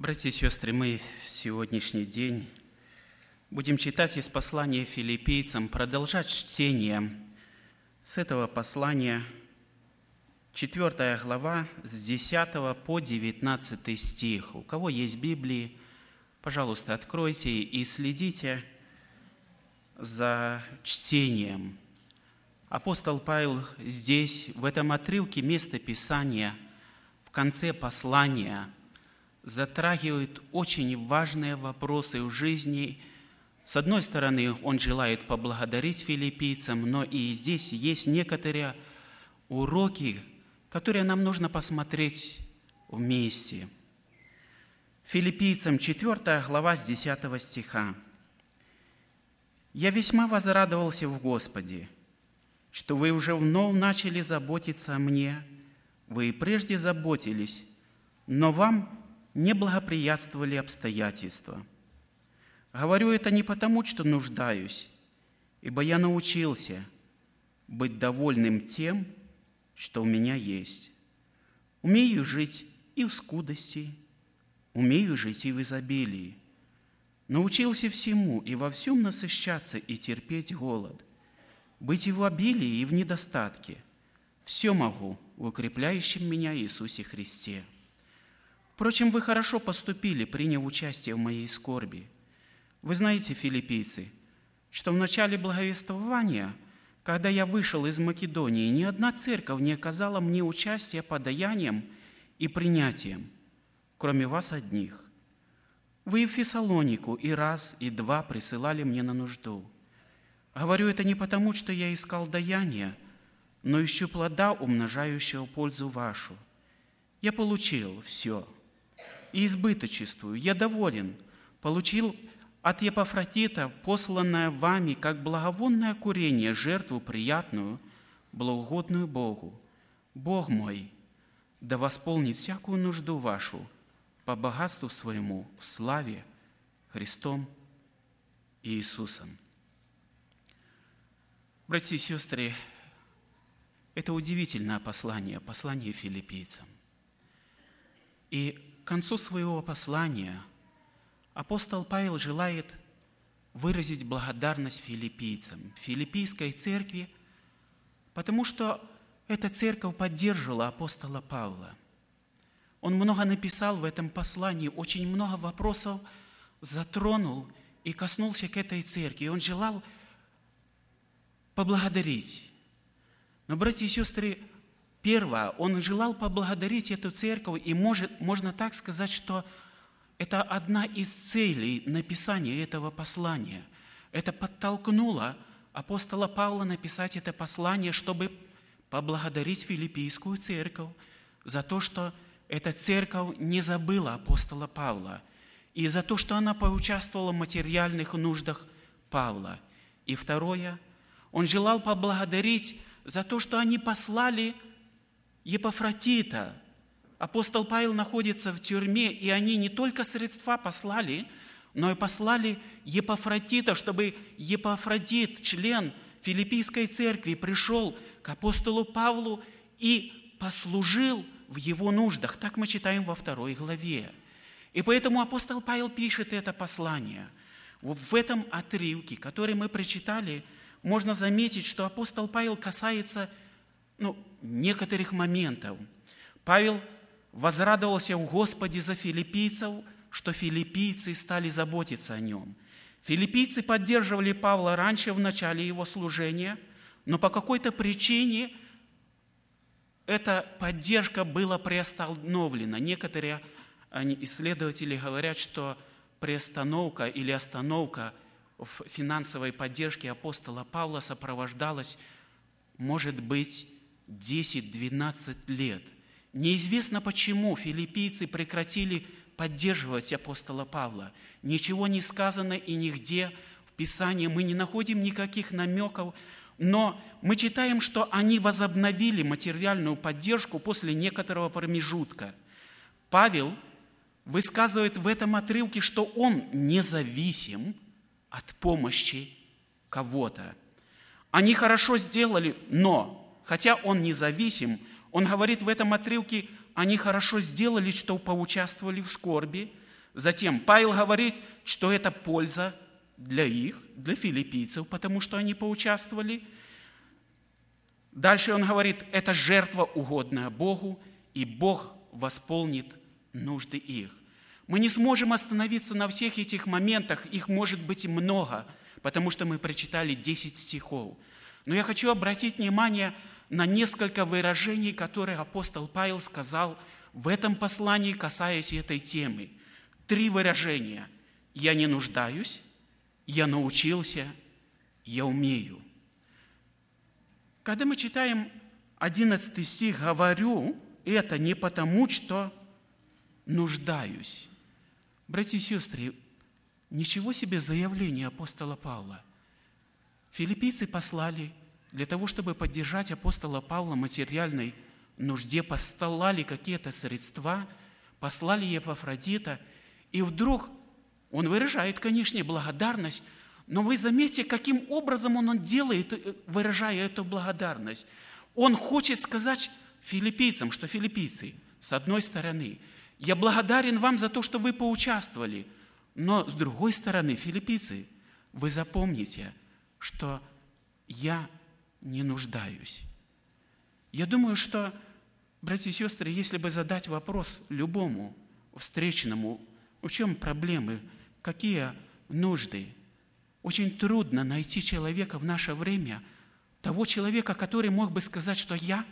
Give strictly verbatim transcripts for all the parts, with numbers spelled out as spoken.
Братья и сестры, мы в сегодняшний день будем читать из послания филиппийцам, продолжать чтение с этого послания, четвёртая глава, с десятого по девятнадцатый стих. У кого есть Библии, пожалуйста, откройте и следите за чтением. Апостол Павел здесь, в этом отрывке места Писания, в конце послания, затрагивает очень важные вопросы в жизни. С одной стороны, он желает поблагодарить филиппийцам, но и здесь есть некоторые уроки, которые нам нужно посмотреть вместе. Филиппийцам четвёртая глава с десятого стиха. «Я весьма возрадовался в Господе, что вы уже вновь начали заботиться о мне. Вы и прежде заботились, но вам не благоприятствовали обстоятельства. Говорю это не потому, что нуждаюсь, ибо я научился быть довольным тем, что у меня есть. Умею жить и в скудости, умею жить и в изобилии. Научился всему и во всем насыщаться и терпеть голод, быть и в обилии, и в недостатке. Все могу в укрепляющем меня Иисусе Христе. Впрочем, вы хорошо поступили, приняв участие в моей скорби. Вы знаете, филиппийцы, что в начале благовествования, когда я вышел из Македонии, ни одна церковь не оказала мне участия подаянием и принятием, кроме вас одних. Вы и в Фессалонику и раз, и два присылали мне на нужду. Говорю это не потому, что я искал даяния, но ищу плода, умножающего пользу вашу. Я получил все и избыточествую, я доволен, получил от Епафродита, посланное вами, как благовонное курение, жертву приятную, благоугодную Богу. Бог мой, да восполнит всякую нужду вашу по богатству своему в славе Христом и Иисусом». Братья и сестры, это удивительное послание, послание филиппийцам. И к концу своего послания апостол Павел желает выразить благодарность филиппийцам, филиппийской церкви, потому что эта церковь поддерживала апостола Павла. Он много написал в этом послании, очень много вопросов затронул и коснулся к этой церкви. Он желал поблагодарить. Но, братья и сестры, первое, он желал поблагодарить эту церковь, и может, можно так сказать, что это одна из целей написания этого послания. Это подтолкнуло апостола Павла написать это послание, чтобы поблагодарить филиппийскую церковь за то, что эта церковь не забыла апостола Павла, и за то, что она поучаствовала в материальных нуждах Павла. И второе, он желал поблагодарить за то, что они послали Епафродита. Апостол Павел находится в тюрьме, и они не только средства послали, но и послали Епафродита, чтобы Епафродит, член филиппийской церкви, пришел к апостолу Павлу и послужил в его нуждах. Так мы читаем во второй главе. И поэтому апостол Павел пишет это послание. В этом отрывке, который мы прочитали, можно заметить, что апостол Павел касается ну, некоторых моментов. Павел возрадовался в Господе за филиппийцев, что филиппийцы стали заботиться о нем. Филиппийцы поддерживали Павла раньше, в начале его служения, но по какой-то причине эта поддержка была приостановлена. Некоторые исследователи говорят, что приостановка или остановка в финансовой поддержке апостола Павла сопровождалась, может быть, десять-двенадцать лет. Неизвестно, почему филиппийцы прекратили поддерживать апостола Павла. Ничего не сказано и нигде в Писании мы не находим никаких намеков, но мы читаем, что они возобновили материальную поддержку после некоторого промежутка. Павел высказывает в этом отрывке, что он независим от помощи кого-то. Они хорошо сделали, но, хотя он независим, он говорит в этом отрывке, они хорошо сделали, что поучаствовали в скорби, Затем Павел говорит, что это польза для их, для филиппийцев, потому что они поучаствовали. Дальше он говорит, это жертва, угодная Богу, и Бог восполнит нужды их. Мы не сможем остановиться на всех этих моментах, их может быть много, потому что мы прочитали десять стихов. Но я хочу обратить внимание на несколько выражений, которые апостол Павел сказал в этом послании, касаясь этой темы. Три выражения. Я не нуждаюсь, я научился, я умею. Когда мы читаем одиннадцатый стих, говорю это не потому, что нуждаюсь. Братья и сестры, ничего себе заявление апостола Павла. Филиппийцы послали для того, чтобы поддержать апостола Павла в материальной нужде, послали какие-то средства, послали Епафродита, и вдруг он выражает, конечно, благодарность, но вы заметите, каким образом он, он делает, выражая эту благодарность. Он хочет сказать филиппийцам, что филиппийцы, с одной стороны, я благодарен вам за то, что вы поучаствовали, но с другой стороны, филиппийцы, вы запомните, что я не нуждаюсь. Я думаю, что, братья и сестры, если бы задать вопрос любому встречному, в чем проблемы, какие нужды, очень трудно найти человека в наше время, того человека, который мог бы сказать, что я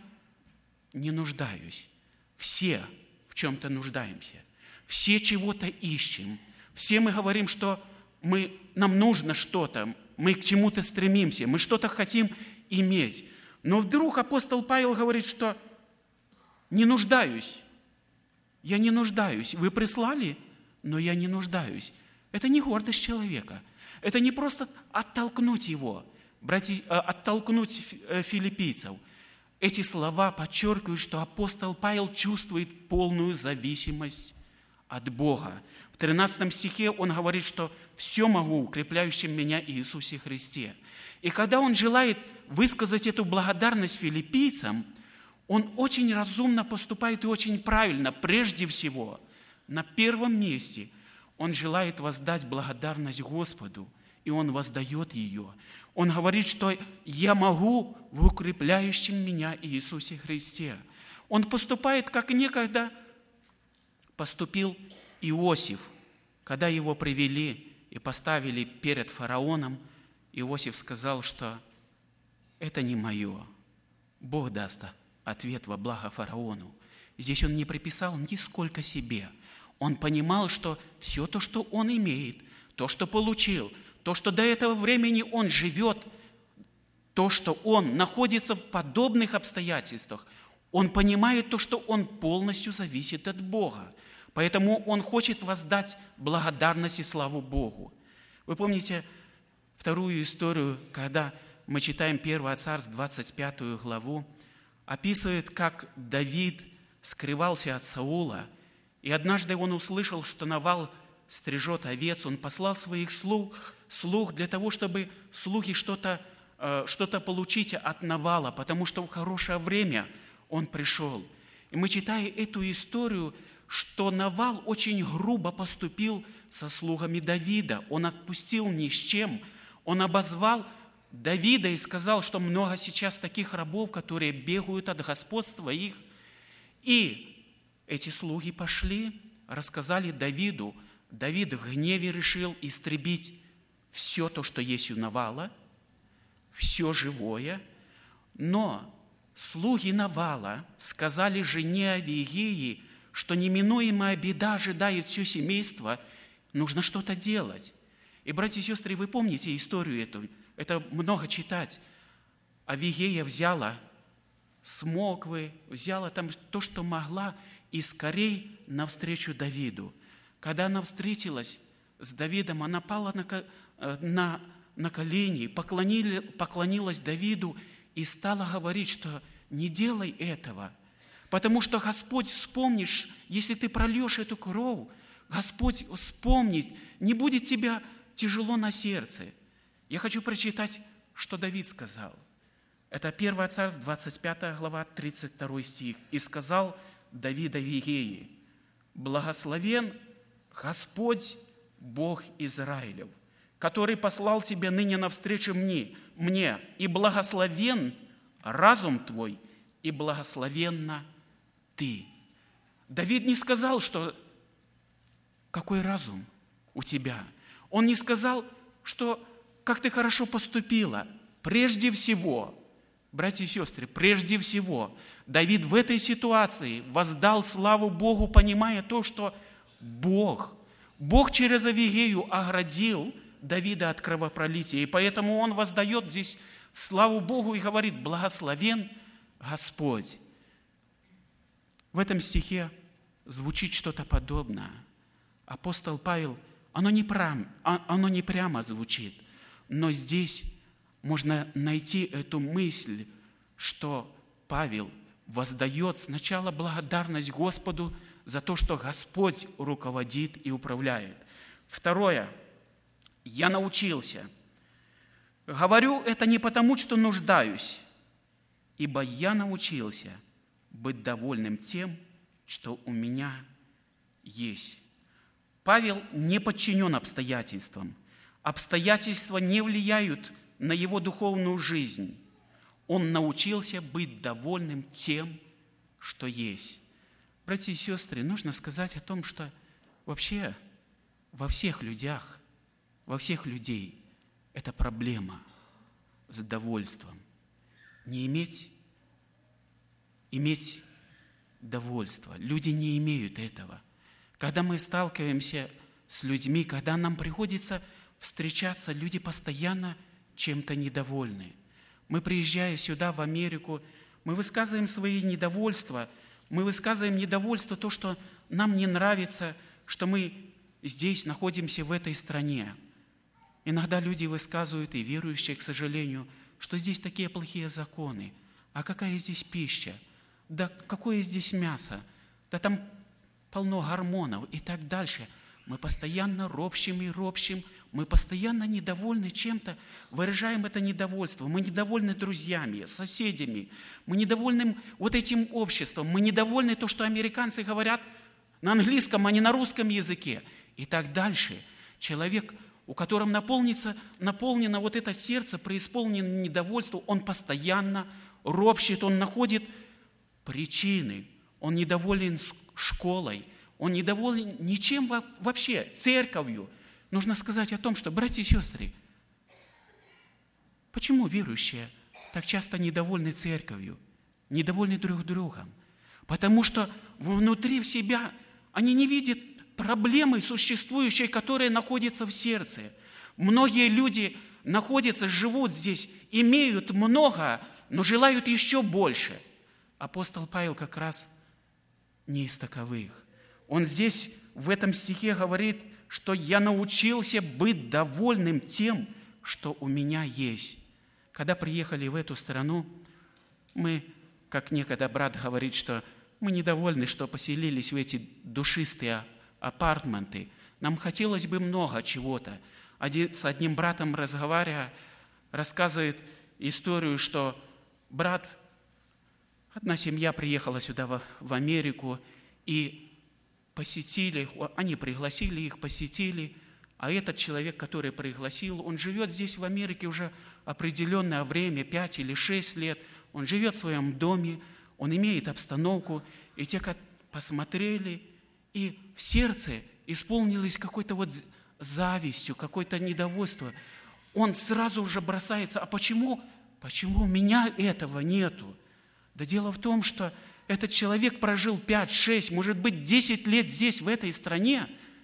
не нуждаюсь. Все в чем-то нуждаемся. Все чего-то ищем. Все мы говорим, что мы, нам нужно что-то, мы к чему-то стремимся, мы что-то хотим иметь. Но вдруг апостол Павел говорит, что не нуждаюсь. Я не нуждаюсь. Вы прислали, но я не нуждаюсь. Это не гордость человека. Это не просто оттолкнуть его, братья, оттолкнуть филиппийцев. Эти слова подчеркивают, что апостол Павел чувствует полную зависимость от Бога. В тринадцатом стихе он говорит, что «все могу, укрепляющим меня Иисусе Христе». И когда он желает высказать эту благодарность филиппийцам, он очень разумно поступает и очень правильно. Прежде всего, на первом месте он желает воздать благодарность Господу, и он воздает ее. Он говорит, что «я могу в укрепляющем меня Иисусе Христе». Он поступает, как некогда поступил Иосиф, когда его привели и поставили перед фараоном. Иосиф сказал, что это не мое. Бог даст ответ во благо фараону. Здесь он не приписал нисколько себе. Он понимал, что все то, что он имеет, то, что получил, то, что до этого времени он живет, то, что он находится в подобных обстоятельствах, он понимает то, что он полностью зависит от Бога. Поэтому он хочет воздать благодарность и славу Богу. Вы помните вторую историю, когда мы читаем первое Царств, двадцать пятую главу, описывает, как Давид скрывался от Саула, и однажды он услышал, что Навал стрижет овец, он послал своих слуг, слуг для того, чтобы слуги что-то, что-то получить от Навала, потому что в хорошее время он пришел. И мы читаем эту историю, что Навал очень грубо поступил со слугами Давида. Он отпустил ни с чем. Он обозвал Давида и сказал, что много сейчас таких рабов, которые бегают от господства их. И эти слуги пошли, рассказали Давиду. Давид в гневе решил истребить все то, что есть у Навала, все живое. Но слуги Навала сказали жене Авигеи, что неминуемая беда ожидает все семейство, нужно что-то делать. И, братья и сестры, вы помните историю эту, это много читать. Авигея взяла смоквы, взяла там то, что могла, и скорей навстречу Давиду. Когда она встретилась с Давидом, она пала на, на, на колени, поклонили, поклонилась Давиду и стала говорить, что не делай этого, потому что Господь вспомнишь, если ты прольешь эту кровь, Господь вспомнит, не будет тебя тяжело на сердце. Я хочу прочитать, что Давид сказал. Это первое Царств, двадцать пятая глава, тридцать второй стих. «И сказал Давид Авигеи: благословен Господь, Бог Израилев, который послал тебя ныне навстречу мне, мне, и благословен разум твой, и благословенна ты». Давид не сказал, что какой разум у тебя. Он не сказал, что как ты хорошо поступила. Прежде всего, братья и сестры, прежде всего, Давид в этой ситуации воздал славу Богу, понимая то, что Бог, Бог через Авигею оградил Давида от кровопролития. И поэтому он воздает здесь славу Богу и говорит: «Благословен Господь». В этом стихе звучит что-то подобное. Апостол Павел, оно не, прям, оно не прямо звучит, но здесь можно найти эту мысль, что Павел воздает сначала благодарность Господу за то, что Господь руководит и управляет. Второе. Я научился. Говорю это не потому, что нуждаюсь, ибо я научился быть довольным тем, что у меня есть. Павел не подчинен обстоятельствам. Обстоятельства не влияют на его духовную жизнь. Он научился быть довольным тем, что есть. Братья и сестры, нужно сказать о том, что вообще во всех людях, во всех людей это проблема с довольством. Не иметь, иметь довольство. Люди не имеют этого. Когда мы сталкиваемся с людьми, когда нам приходится встречаться, люди постоянно чем-то недовольны. Мы, приезжая сюда, в Америку, мы высказываем свои недовольства, мы высказываем недовольство, то, что нам не нравится, что мы здесь находимся, в этой стране. Иногда люди высказывают, и верующие, к сожалению, что здесь такие плохие законы. А какая здесь пища? Да какое здесь мясо? Да там полно гормонов и так дальше. Мы постоянно ропщим и ропщим, мы постоянно недовольны чем-то, выражаем это недовольство. Мы недовольны друзьями, соседями, мы недовольны вот этим обществом, мы недовольны то, что американцы говорят на английском, а не на русском языке и так дальше. Человек, у которого наполнится, наполнено вот это сердце, преисполнено недовольство, он постоянно ропщет, он находит причины, он недоволен школой, он недоволен ничем вообще, церковью. Нужно сказать о том, что, братья и сестры, почему верующие так часто недовольны церковью, недовольны друг другом? Потому что внутри в себя они не видят проблемы существующей, которые находятся в сердце. Многие люди находятся, живут здесь, имеют много, но желают еще больше. Апостол Павел как раз не из таковых. Он здесь, в этом стихе говорит, что я научился быть довольным тем, что у меня есть. Когда приехали в эту страну, мы, как некогда брат говорит, что мы недовольны, что поселились в эти душистые апартменты. Нам хотелось бы много чего-то. Один, с одним братом разговаривая, рассказывает историю, что брат, одна семья приехала сюда в, в Америку и посетили, они пригласили их, посетили, а этот человек, который пригласил, он живет здесь в Америке уже определенное время, пять или шесть лет, он живет в своем доме, он имеет обстановку, и те, как посмотрели, и в сердце исполнилось какой-то вот завистью, какое-то недовольство. Он сразу же бросается: а почему, почему у меня этого нету? Да дело в том, что этот человек прожил пять, шесть, может быть, десять лет здесь, в этой стране,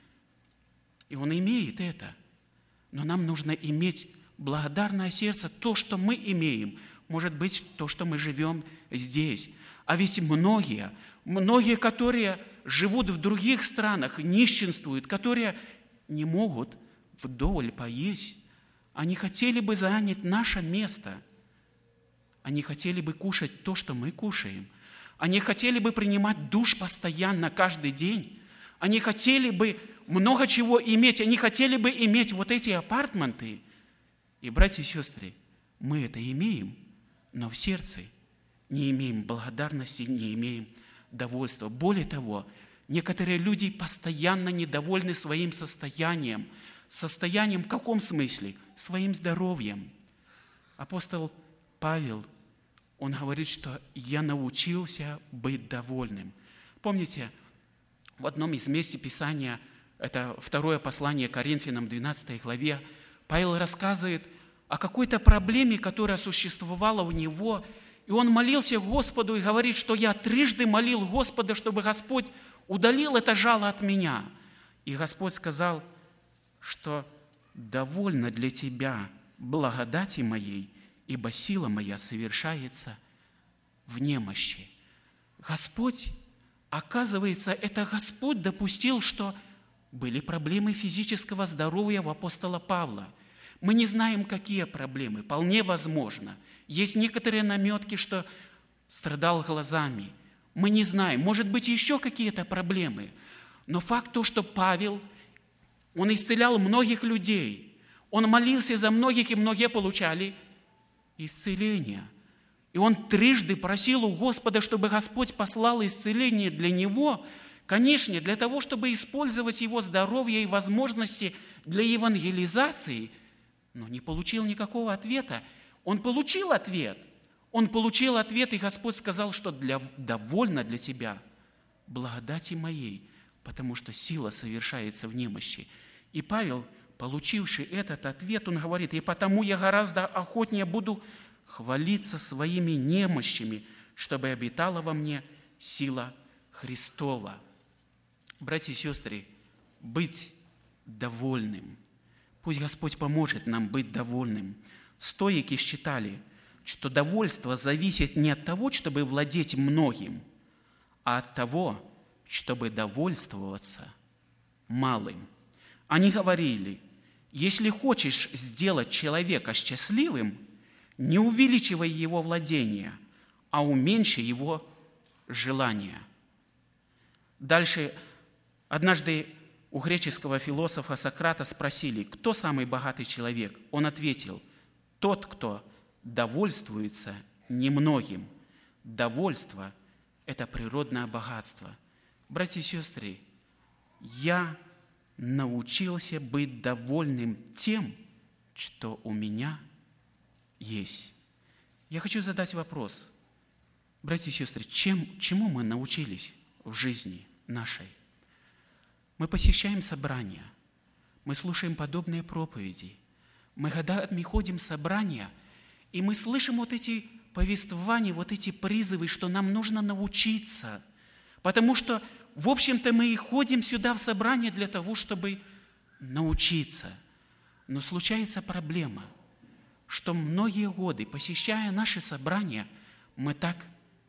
и он имеет это. Но нам нужно иметь благодарное сердце, то, что мы имеем, может быть, то, что мы живем здесь. А ведь многие, многие, которые живут в других странах, нищенствуют, которые не могут вдоволь поесть, они хотели бы занять наше место. Они хотели бы кушать то, что мы кушаем. Они хотели бы принимать душ постоянно, каждый день. Они хотели бы много чего иметь. Они хотели бы иметь вот эти апартменты. И, братья и сестры, мы это имеем, но в сердце не имеем благодарности, не имеем довольства. Более того, Некоторые люди постоянно недовольны своим состоянием. Состоянием в каком смысле? Своим здоровьем. Апостол Павел, он говорит, что я научился быть довольным. Помните, в одном из мест Писания, это второе послание Коринфянам, двенадцатой главе, Павел рассказывает о какой-то проблеме, которая существовала у него, и он молился Господу и говорит, что я трижды молил Господа, чтобы Господь удалил это жало от меня. И Господь сказал, что довольно для тебя благодати моей, ибо сила моя совершается в немощи. Господь, оказывается, это Господь допустил, что были проблемы физического здоровья у апостола Павла. Мы не знаем, какие проблемы, вполне возможно. Есть некоторые наметки, что страдал глазами. Мы не знаем, может быть, еще какие-то проблемы. Но факт то, что Павел, он исцелял многих людей. Он молился за многих, и многие получали исцеление. И он трижды просил у Господа, чтобы Господь послал исцеление для него, конечно, для того, чтобы использовать его здоровье и возможности для евангелизации, но не получил никакого ответа. Он получил ответ. Он получил ответ, и Господь сказал, что для, довольно для тебя благодати моей, потому что сила совершается в немощи. И Павел, получивший этот ответ, он говорит, и потому я гораздо охотнее буду хвалиться своими немощами, чтобы обитала во мне сила Христова. Братья и сестры, быть довольным. Пусть Господь поможет нам быть довольным. Стоики считали, что довольство зависит не от того, чтобы владеть многим, а от того, чтобы довольствоваться малым. Они говорили, если хочешь сделать человека счастливым, не увеличивай его владения, а уменьши его желания. Дальше, однажды у греческого философа Сократа спросили, кто самый богатый человек? Он ответил, тот, кто довольствуется немногим. Довольство – это природное богатство. Братья и сестры, я научился быть довольным тем, что у меня есть. Я хочу задать вопрос. Братья и сестры, чем, чему мы научились в жизни нашей? Мы посещаем собрания, мы слушаем подобные проповеди. Мы, когда мы ходим в собрания, и мы слышим вот эти повествования, вот эти призывы, что нам нужно научиться. Потому что, в общем-то, мы и ходим сюда в собрание для того, чтобы научиться. Но случается проблема, что многие годы, посещая наши собрания, мы так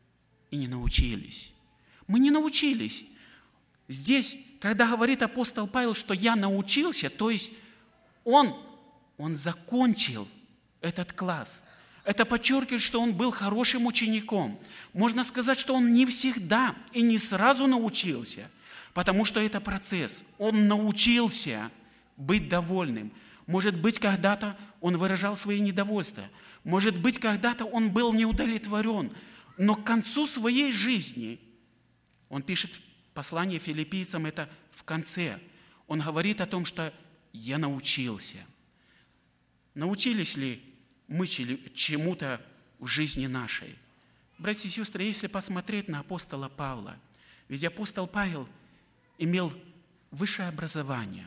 и не научились. Мы не научились. Здесь, когда говорит апостол Павел, что я научился, то есть он, он закончил этот класс. Это подчеркивает, что он был хорошим учеником. Можно сказать, что он не всегда и не сразу научился, потому что это процесс. Он научился быть довольным. Может быть, когда-то он выражал свои недовольства. Может быть, когда-то он был неудовлетворен. Но к концу своей жизни, он пишет послание филиппийцам, это в конце, он говорит о том, что я научился. Научились ли мы чему-то в жизни нашей? Братья и сестры, если посмотреть на апостола Павла, ведь апостол Павел имел высшее образование,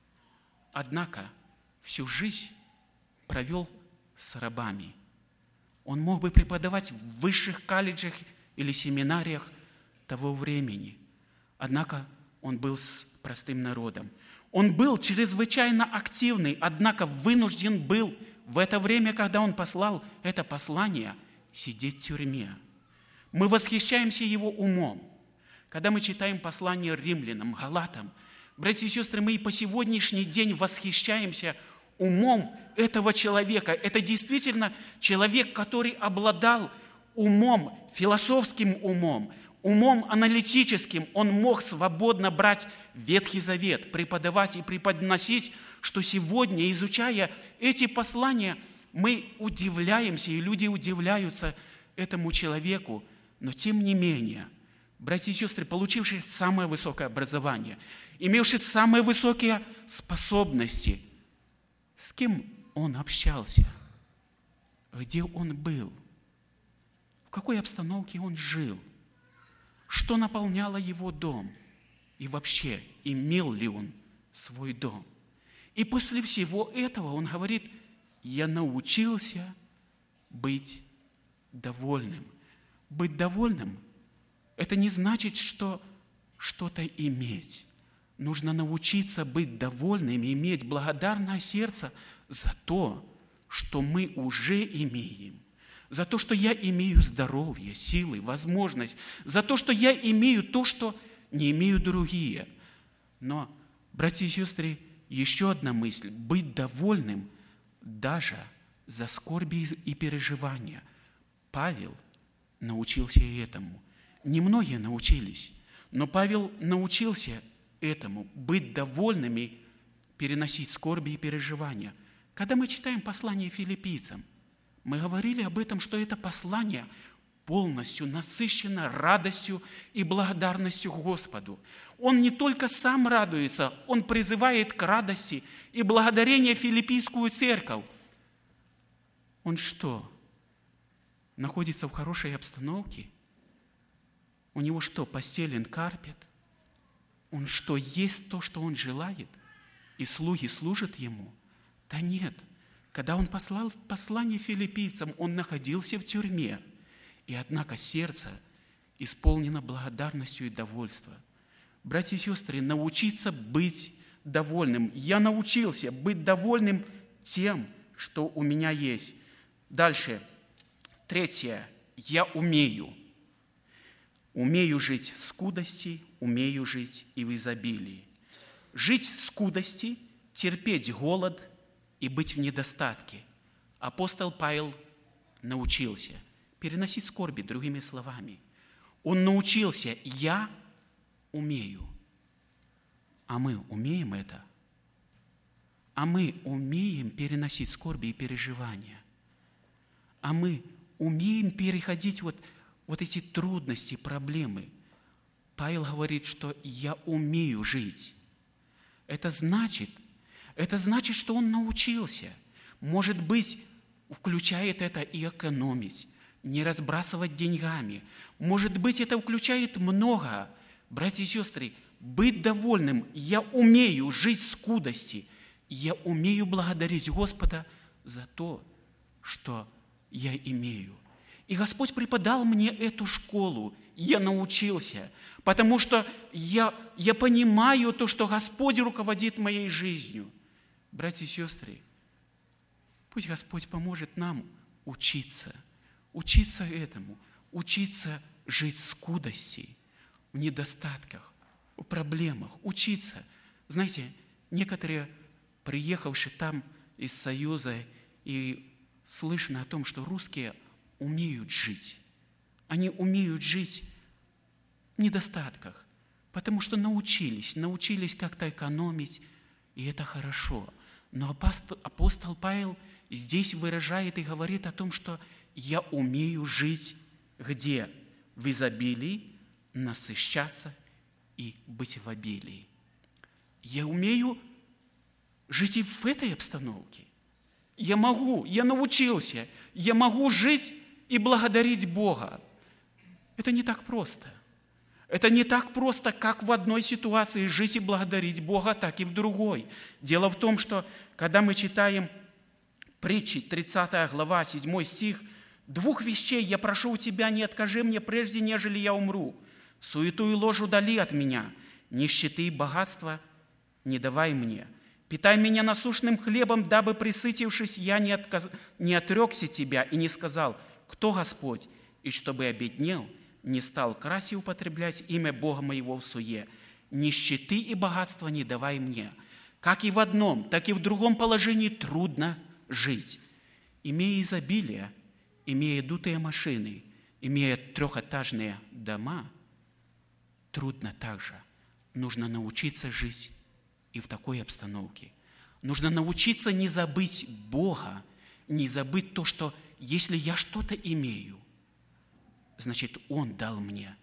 однако всю жизнь провел с рабами. Он мог бы преподавать в высших колледжах или семинариях того времени, однако он был с простым народом. Он был чрезвычайно активный, однако вынужден был в это время, когда он послал это послание, сидеть в тюрьме. Мы восхищаемся его умом. Когда мы читаем послание римлянам, галатам, братья и сестры, мы и по сегодняшний день восхищаемся умом этого человека. Это действительно человек, который обладал умом, философским умом, умом аналитическим. Он мог свободно брать Ветхий Завет, преподавать и преподносить, что сегодня, изучая эти послания, мы удивляемся, и люди удивляются этому человеку. Но тем не менее, братья и сестры, получивший самое высокое образование, имевший самые высокие способности, с кем он общался, где он был, в какой обстановке он жил, что наполняло его дом, и вообще, имел ли он свой дом. И после всего этого он говорит: я научился быть довольным. Быть довольным – это не значит, что что-то иметь. Нужно научиться быть довольным и иметь благодарное сердце за то, что мы уже имеем. За то, что я имею здоровье, силы, возможность. За то, что я имею то, что не имеют другие. Но, братья и сестры, еще одна мысль. Быть довольным даже за скорби и переживания. Павел научился этому. Немногие научились, но Павел научился этому. Быть довольными, переносить скорби и переживания. Когда мы читаем послание филиппийцам, мы говорили об этом, что это послание полностью насыщено радостью и благодарностью Господу. Он не только сам радуется, он призывает к радости и благодарению филиппийскую церковь. Он что, находится в хорошей обстановке? У него что, постелен карпет? Он что, есть то, что он желает? И слуги служат ему? Да нет. Когда он послал послание филиппийцам, он находился в тюрьме. И однако сердце исполнено благодарностью и довольством. Братья и сестры, научиться быть довольным. Я научился быть довольным тем, что у меня есть. Дальше. Третье. Я умею. Умею жить в скудости, умею жить и в изобилии. Жить в скудости, терпеть голод и быть в недостатке. Апостол Павел научился переносить скорби, другими словами. Он научился: я умею. А мы умеем это? А мы умеем переносить скорби и переживания? А мы умеем переходить вот, вот эти трудности, проблемы? Павел говорит, что я умею жить. Это значит, это значит, что он научился. Может быть, включает это и экономить, не разбрасывать деньгами. Может быть, это включает много. Братья и сестры, быть довольным. Я умею жить в скудости. Я умею благодарить Господа за то, что я имею. И Господь преподал мне эту школу. Я научился, потому что я, я понимаю то, что Господь руководит моей жизнью. Братья и сестры, пусть Господь поможет нам учиться, учиться этому, учиться жить в скудости, в недостатках, в проблемах, учиться. Знаете, некоторые, приехавшие там из Союза, и слышно о том, что русские умеют жить. Они умеют жить в недостатках, потому что научились, научились как-то экономить, и это хорошо. Но апостол, апостол Павел здесь выражает и говорит о том, что я умею жить где? В изобилии, насыщаться и быть в обилии. Я умею жить и в этой обстановке. Я могу, я научился, я могу жить и благодарить Бога. Это не так просто. Это не так просто, как в одной ситуации жить и благодарить Бога, так и в другой. Дело в том, что когда мы читаем притчи, тридцатая глава, седьмой стих, «Двух вещей я прошу у тебя, не откажи мне прежде, нежели я умру. Суету и ложь удали от меня, нищеты и богатства не давай мне. Питай меня насущным хлебом, дабы, присытившись, я не, отказ... не отрекся тебя и не сказал, кто Господь, и чтобы обеднел, не стал краси употреблять имя Бога моего в суе. Нищеты и богатства не давай мне». Как и в одном, так и в другом положении трудно жить. Имея изобилие, имея дутые машины, имея трехэтажные дома, трудно также. Нужно научиться жить и в такой обстановке. Нужно научиться не забыть Бога, не забыть то, что если я что-то имею, значит, Он дал мне.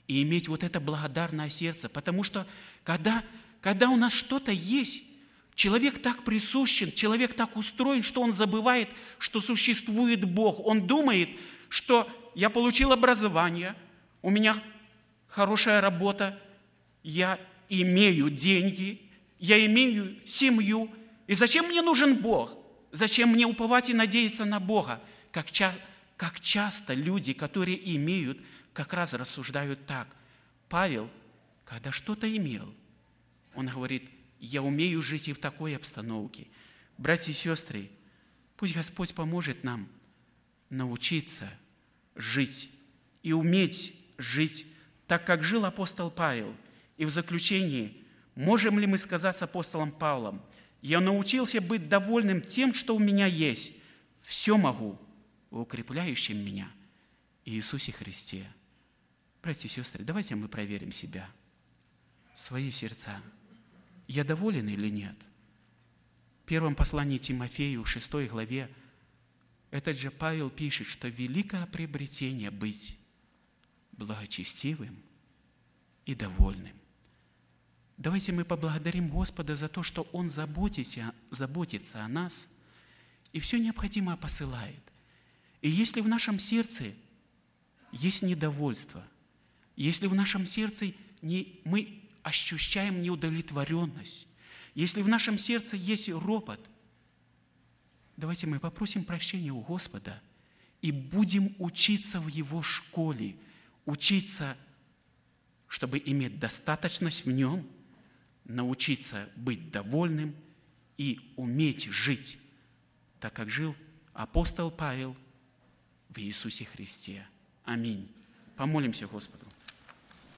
и иметь вот это благодарное сердце. Потому что когда, когда у нас что-то есть, человек так присущен, человек так устроен, что он забывает, что существует Бог. Он думает, что я получил образование, у меня хорошая работа, я имею деньги, я имею семью. И зачем мне нужен Бог? Зачем мне уповать и надеяться на Бога? Как, ча- как часто люди, которые имеют, как раз рассуждают так. Павел, когда что-то имел, он говорит, я умею жить и в такой обстановке. Братья и сестры, пусть Господь поможет нам научиться жить и уметь жить так, как жил апостол Павел. И в заключении, можем ли мы сказать с апостолом Павлом, я научился быть довольным тем, что у меня есть. Все могу в укрепляющем меня Иисусе Христе. Братья и сестры, давайте мы проверим себя, свои сердца. Я доволен или нет? В первом послании Тимофею, в шестой главе, этот же Павел пишет, что великое приобретение быть благочестивым и довольным. Давайте мы поблагодарим Господа за то, что Он заботится, заботится о нас и все необходимое посылает. И если в нашем сердце есть недовольство, если в нашем сердце не, мы ощущаем неудовлетворенность, если в нашем сердце есть ропот, давайте мы попросим прощения у Господа и будем учиться в Его школе, учиться, чтобы иметь достаточность в Нем, научиться быть довольным и уметь жить, так как жил апостол Павел в Иисусе Христе. Аминь. Помолимся Господу.